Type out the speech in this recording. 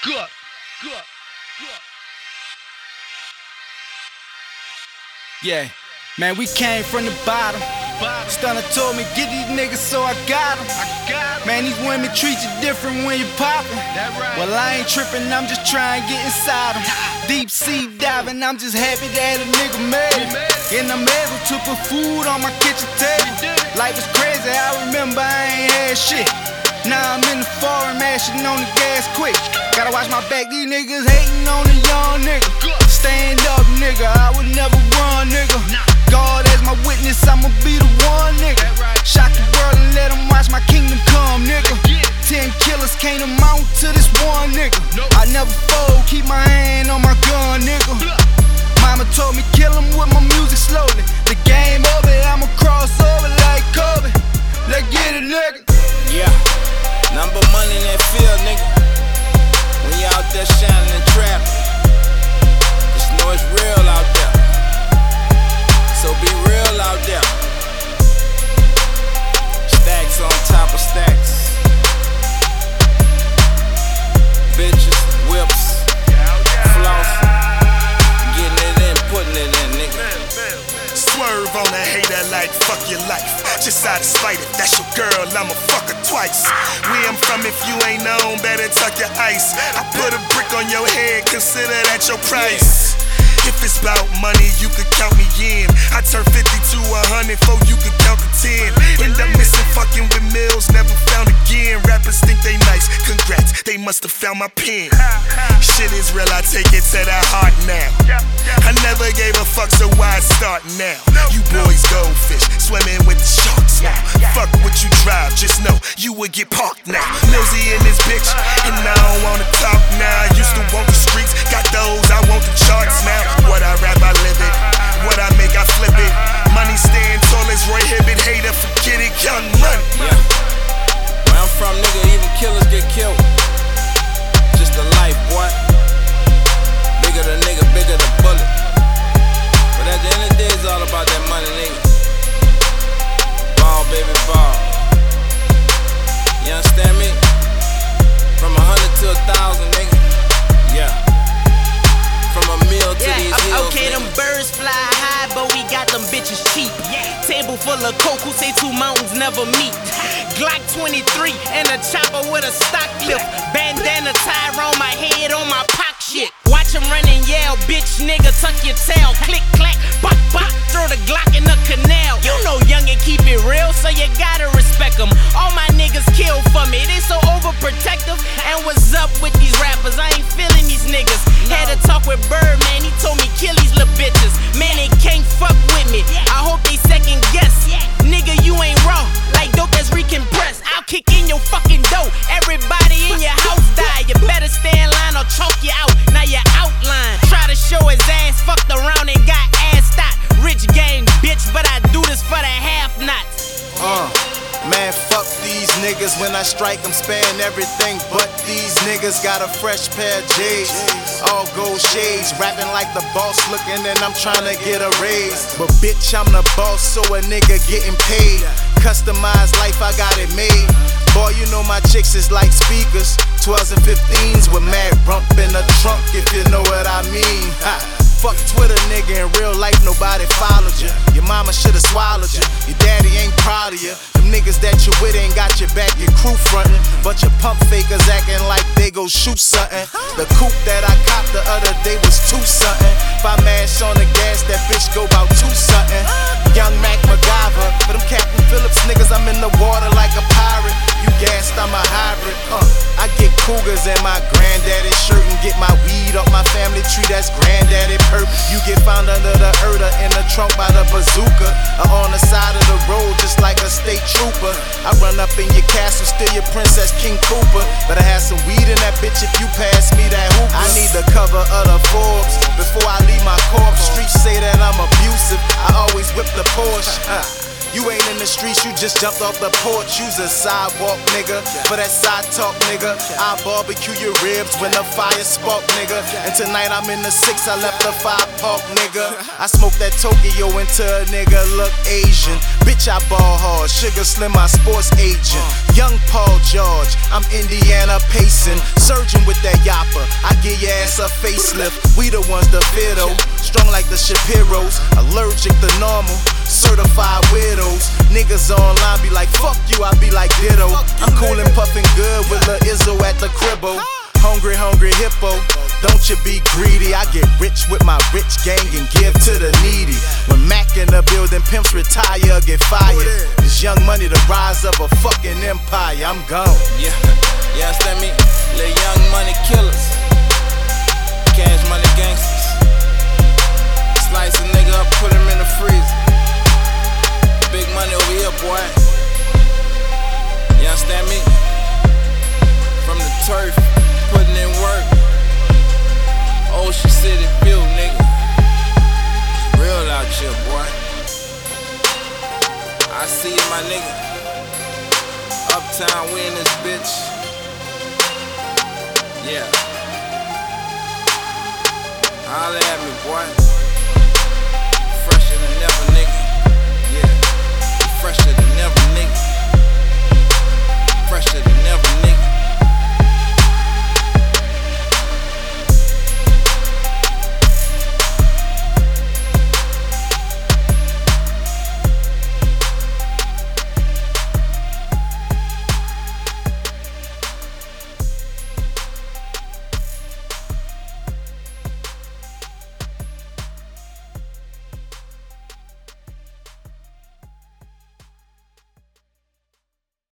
Good. Yeah, man, we came from the bottom. Stunner told me, get these niggas, so I got them. Man, these women treat you different when you poppin'. Well, I ain't trippin', I'm just trying to get inside them. Deep sea diving, I'm just happy that a nigga made it. And I'm able to put food on my kitchen table. Life was crazy, I remember I ain't had shit. Now I'm in the foreign, mashing on the gas quick. Gotta watch my back, these niggas hating on a young nigga. Stand up, nigga, I would never run, nigga. God as my witness, I'ma be the one, nigga. Shock the world and let them watch my kingdom come, nigga. 10 killers can't amount to this one, nigga. I never fold, keep my hand on my gun, nigga. Mama told me kill him with my music slowly. The game over, I'ma cross over like Kobe. Let's get it, nigga. Yeah, number money in that field, nigga. When you out there shining and trapping, just know it's real out there. So be real out there. Stacks on top of stacks. Bitches, whips, floss. Getting it in, putting it in, nigga. Swerve on a hater like fuck your life. Just out of spite, if that's your girl, I'ma fuck her twice. Where I'm from, if you ain't known, better tuck your ice. I put a brick on your head, consider that your price. If it's about money, you could count me in. I turn 50 to 100 before you could count to 10. End up missing fucking with Mills, never found again. Rappers think they nice, congrats, they must have found my pen. Shit is real, I take it to the heart now. I never gave a fuck, so why start now? You boys goldfish, swimming with the sharks now. Fuck what you drive, just know you would get parked now. Millsy in this bitch, and I don't wanna talk now. I used to want the streets, got those, I want the charts now. What I rap, I live it. What I make, I flip it. Money stand tall as Roy Hibbert. Hater, forget it, Young Money. Yeah. Where I'm from, nigga, even killers get killed. Just the life, boy. Bigger the nigga, bigger the bullet. But at the end of the day, it's all about that money, nigga. Ball, baby, ball. You understand me? From 100 to 1,000, nigga. Yeah. From a meal to these hills, okay, nigga. them birds fly high, but we got them bitches cheap. Table full of coke, who say two mountains never meet. Glock 23 and a chopper with a stock lift. Bandana tie around my head on my pock shit. Watch them run and yell, bitch nigga, tuck your tail. Click, clack, bop, bop, throw the Glock in the canal. You know youngin' keep it real, so you gotta respect them. All my niggas kill for me, they so overprotective. And what's up with these rappers? I ain't feeling these niggas. Had a talk with Birdman, he told me kill these little bitches. Man, they can't fuck with me, I hope they second guess. Nigga, you ain't raw, like dope that's recompressed. I'll kick in your fucking dough, everybody in your house die. You better stay in line or chalk you out, now you outline. Try to show his ass, fucked around and got ass stopped. Rich gang, bitch, but I do this for the half-nots. Man, fuck these niggas. When I strike, I'm sparing everything but these niggas. Got a fresh pair of J's, all gold shades. Rapping like the boss looking and I'm trying to get a raise. But bitch, I'm the boss, so a nigga getting paid. Customized life, I got it made. Boy, you know my chicks is like speakers. 12s and 15s with mad rump in the trunk, if you know what I mean. Ha. Fuck Twitter, nigga, in real life nobody followed you. Your mama should've swallowed you, your daddy ain't proud of you. Them niggas that you with ain't got your back, your crew frontin'. But your pump fakers acting like they go shoot something. The coupe that I copped the other day was 2 something. If I mash on the gas, that bitch go about 2 something. Young Mac MacGyver, for them Captain Phillips niggas, I'm in the water like a pirate. You gassed, I'm a hybrid. I get cougars in my granddaddy's shirt and get my weed up my family tree, that's granddaddy perp. You get found under the Erda in the trunk by the bazooka, or on the side of the road just like a state trooper. I run up in your castle, steal your princess King Cooper. But I had some weed in that bitch if you pass me that hookah. I need the cover of the Forbes before I leave my corpse. Streets say that I'm abusive, I always whip the Porsche. You ain't in the streets, you just jumped off the porch. You's a sidewalk nigga. For that side talk nigga, I barbecue your ribs when the fire spark nigga. And tonight I'm in the 6, I left the 5 park nigga. I smoke that Tokyo until a nigga look Asian. Bitch, I ball hard, Sugar Slim, my sports agent. Young Paul George, I'm Indiana pacing. Surgeon with that yapper, I give your ass a facelift. We the ones to fear though, strong like the Shapiros. Allergic to normal, certified weirdos. Niggas online be like, fuck you, I be like ditto. I'm cool and puffin' good with Lil Izzo at the cribbo. Hungry, hungry hippo, don't you be greedy. I get rich with my rich gang and give to the needy. When Mac in the building, pimps retire, get fired. This Young Money, the rise of a fucking empire. I'm gone. Yeah, you understand me? Lil Young Money killers, Cash Money gangsters. Slice a nigga up, put him in the freezer. Big money over here, boy. You understand me? From the turf, putting in work. Ocean City view, nigga. Real out here, boy. I see you, my nigga. Uptown, we in this bitch. Yeah. Holla at me, boy.